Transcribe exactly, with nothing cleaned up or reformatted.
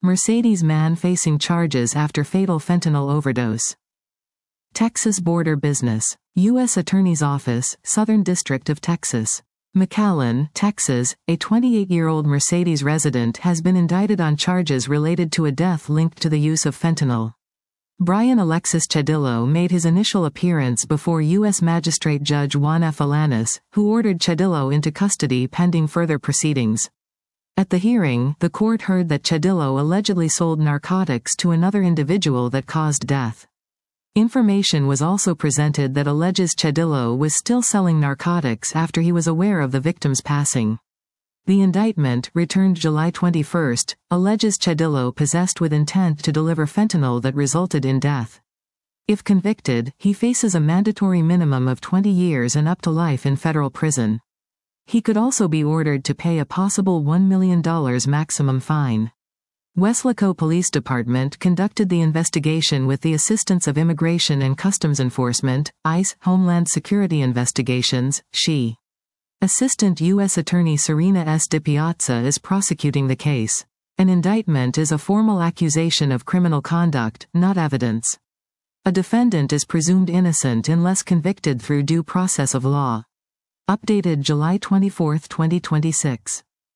Mercedes man facing charges after fatal fentanyl overdose. Texas border business. U S Attorney's Office, Southern District of Texas. McAllen, Texas, a twenty-eight-year-old Mercedes resident has been indicted on charges related to a death linked to the use of fentanyl. Brian Alexis Chadillo made his initial appearance before U S Magistrate Judge Juan F. Alanis, who ordered Chadillo into custody pending further proceedings. At the hearing, the court heard that Chadillo allegedly sold narcotics to another individual that caused death. Information was also presented that alleges Chadillo was still selling narcotics after he was aware of the victim's passing. The indictment, returned July twenty-first, alleges Chadillo possessed with intent to deliver fentanyl that resulted in death. If convicted, he faces a mandatory minimum of twenty years and up to life in federal prison. He could also be ordered to pay a possible one million dollars maximum fine. Weslaco Police Department conducted the investigation with the assistance of Immigration and Customs Enforcement, ICE, Homeland Security Investigations, S H I. Assistant U S Attorney Serena S. DiPiazza is prosecuting the case. An indictment is a formal accusation of criminal conduct, not evidence. A defendant is presumed innocent unless convicted through due process of law. Updated July twenty-fourth, twenty twenty-six.